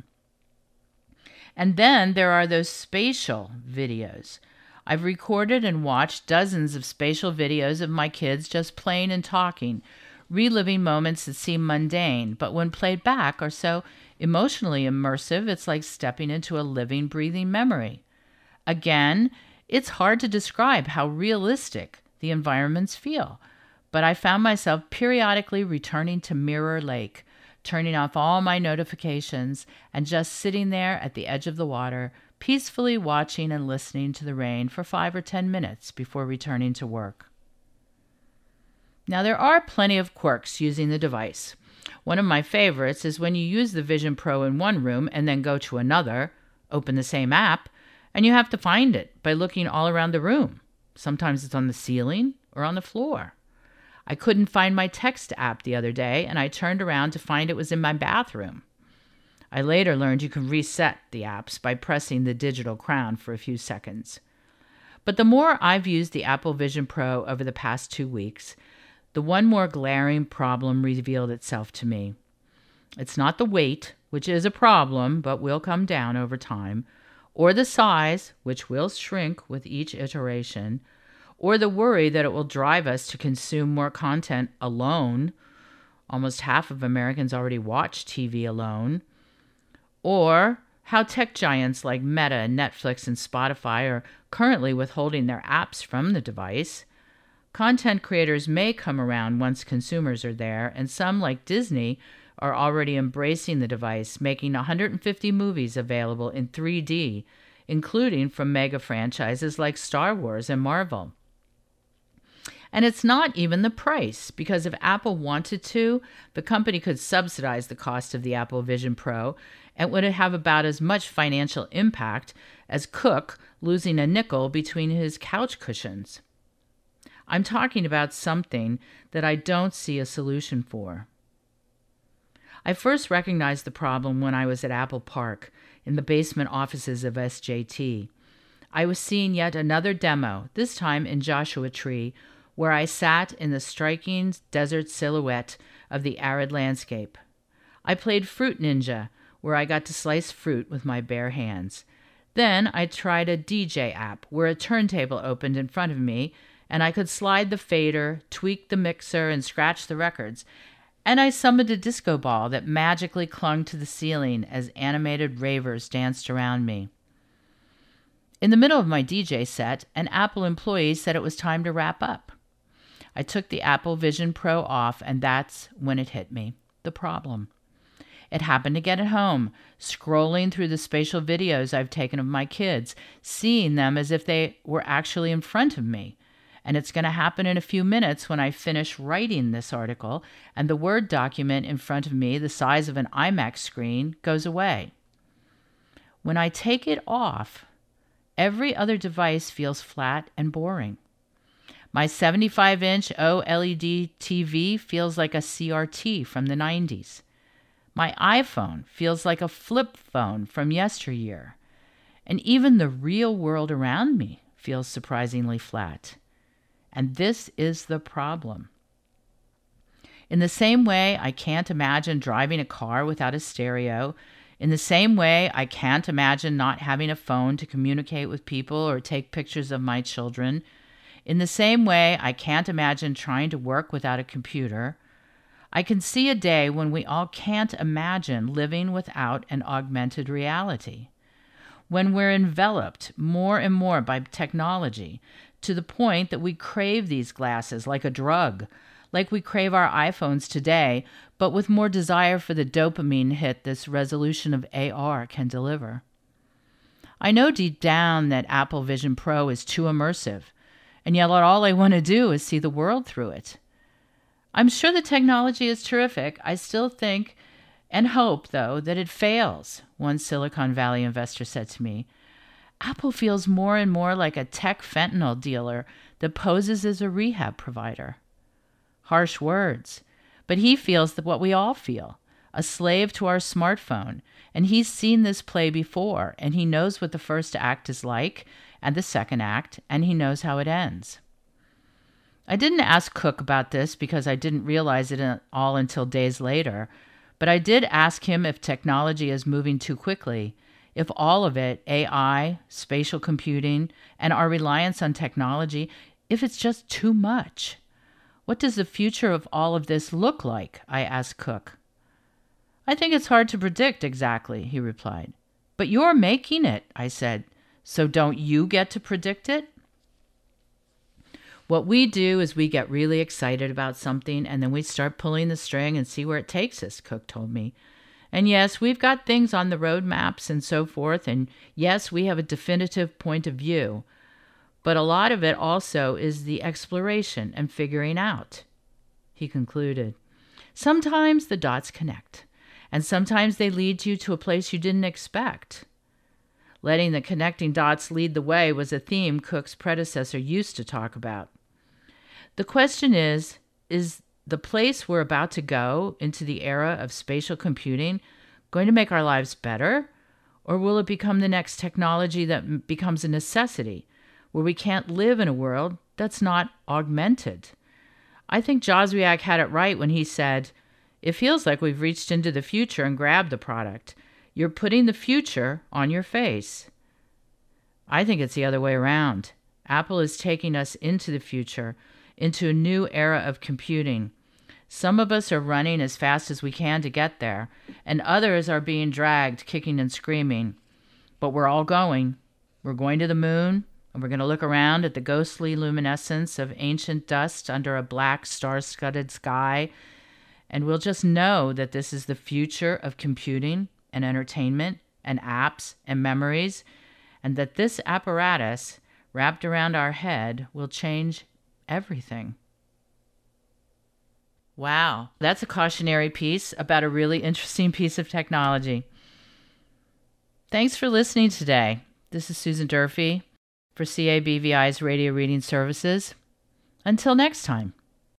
And then there are those spatial videos. I've recorded and watched dozens of spatial videos of my kids just playing and talking, reliving moments that seem mundane, but when played back are so emotionally immersive, it's like stepping into a living, breathing memory. Again, it's hard to describe how realistic the environments feel, but I found myself periodically returning to Mirror Lake, turning off all my notifications and just sitting there at the edge of the water, peacefully watching and listening to the rain for five or ten minutes before returning to work. Now, there are plenty of quirks using the device. One of my favorites is when you use the Vision Pro in one room and then go to another, open the same app, and you have to find it by looking all around the room. Sometimes it's on the ceiling or on the floor. I couldn't find my text app the other day, and I turned around to find it was in my bathroom. I later learned you can reset the apps by pressing the digital crown for a few seconds. But the more I've used the Apple Vision Pro over the past two weeks, the one more glaring problem revealed itself to me. It's not the weight, which is a problem but will come down over time, or the size, which will shrink with each iteration, or the worry that it will drive us to consume more content alone. Almost half of Americans already watch T V alone. Or how tech giants like Meta, Netflix, and Spotify are currently withholding their apps from the device. Content creators may come around once consumers are there, and some, like Disney, are already embracing the device, making one hundred fifty movies available in three D, including from mega franchises like Star Wars and Marvel. And it's not even the price, because if Apple wanted to, the company could subsidize the cost of the Apple Vision Pro and would have about as much financial impact as Cook losing a nickel between his couch cushions. I'm talking about something that I don't see a solution for. I first recognized the problem when I was at Apple Park in the basement offices of S J T. I was seeing yet another demo, this time in Joshua Tree, where I sat in the striking desert silhouette of the arid landscape. I played Fruit Ninja, where I got to slice fruit with my bare hands. Then I tried a D J app, where a turntable opened in front of me, and I could slide the fader, tweak the mixer, and scratch the records. And I summoned a disco ball that magically clung to the ceiling as animated ravers danced around me. In the middle of my D J set, an Apple employee said it was time to wrap up. I took the Apple Vision Pro off, and that's when it hit me, the problem. It happened again at home, scrolling through the spatial videos I've taken of my kids, seeing them as if they were actually in front of me. And it's going to happen in a few minutes when I finish writing this article and the Word document in front of me, the size of an iMac screen, goes away. When I take it off, every other device feels flat and boring. My seventy-five inch O L E D T V feels like a C R T from the nineties. My iPhone feels like a flip phone from yesteryear. And even the real world around me feels surprisingly flat. And this is the problem. In the same way I can't imagine driving a car without a stereo, in the same way I can't imagine not having a phone to communicate with people or take pictures of my children, in the same way I can't imagine trying to work without a computer, I can see a day when we all can't imagine living without an augmented reality, when we're enveloped more and more by technology to the point that we crave these glasses like a drug, like we crave our iPhones today, but with more desire for the dopamine hit this resolution of A R can deliver. I know deep down that Apple Vision Pro is too immersive, and yet all I want to do is see the world through it. I'm sure the technology is terrific. I still think and hope, though, that it fails, one Silicon Valley investor said to me. Apple feels more and more like a tech fentanyl dealer that poses as a rehab provider. Harsh words, but he feels that what we all feel, a slave to our smartphone, and he's seen this play before, and he knows what the first act is like, and the second act, and he knows how it ends. I didn't ask Cook about this because I didn't realize it all until days later, but I did ask him if technology is moving too quickly, if all of it, A I, spatial computing, and our reliance on technology, if it's just too much. What does the future of all of this look like? I asked Cook. I think it's hard to predict exactly, he replied. But you're making it, I said. So don't you get to predict it? What we do is we get really excited about something and then we start pulling the string and see where it takes us, Cook told me. And yes, we've got things on the road maps and so forth, and yes, we have a definitive point of view. But a lot of it also is the exploration and figuring out, he concluded. Sometimes the dots connect, and sometimes they lead you to a place you didn't expect. Letting the connecting dots lead the way was a theme Cook's predecessor used to talk about. The question is, is the place we're about to go into the era of spatial computing going to make our lives better? Or will it become the next technology that m- becomes a necessity, where we can't live in a world that's not augmented? I think Joswiak had it right when he said, it feels like we've reached into the future and grabbed the product. You're putting the future on your face. I think it's the other way around. Apple is taking us into the future, into a new era of computing. Some of us are running as fast as we can to get there, and others are being dragged, kicking and screaming. But we're all going. We're going to the moon, and we're going to look around at the ghostly luminescence of ancient dust under a black star-studded sky, and we'll just know that this is the future of computing and entertainment and apps and memories, and that this apparatus wrapped around our head will change everything. Wow, that's a cautionary piece about a really interesting piece of technology. Thanks for listening today. This is Susan Durfee for C A B V I's Radio Reading Services. Until next time.